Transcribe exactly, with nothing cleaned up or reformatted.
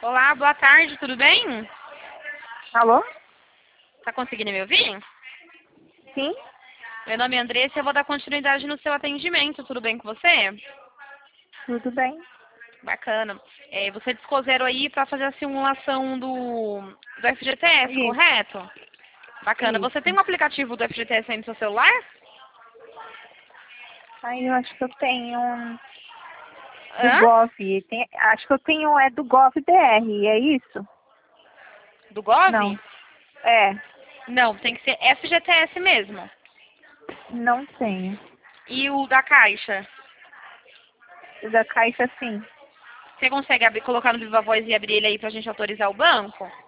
Olá, boa tarde, tudo bem? Alô? Tá conseguindo me ouvir? Sim? Meu nome é Andressa e eu vou dar continuidade no seu atendimento, tudo bem com você? Tudo bem? Bacana. É, você discou zero aí para fazer a simulação do, do F G T S, Isso, correto? Bacana. Você tem isso. um aplicativo do F G T S aí no seu celular? Aí eu acho que eu tenho um do Hã? Gov. Tem, acho que eu tenho é do Gov B R, é isso? Do Gov? Não. É, Não, tem que ser F G T S mesmo. não tenho. E o da Caixa? O da Caixa sim. Você consegue abrir, colocar no Viva Voz e abrir ele aí pra gente autorizar o banco?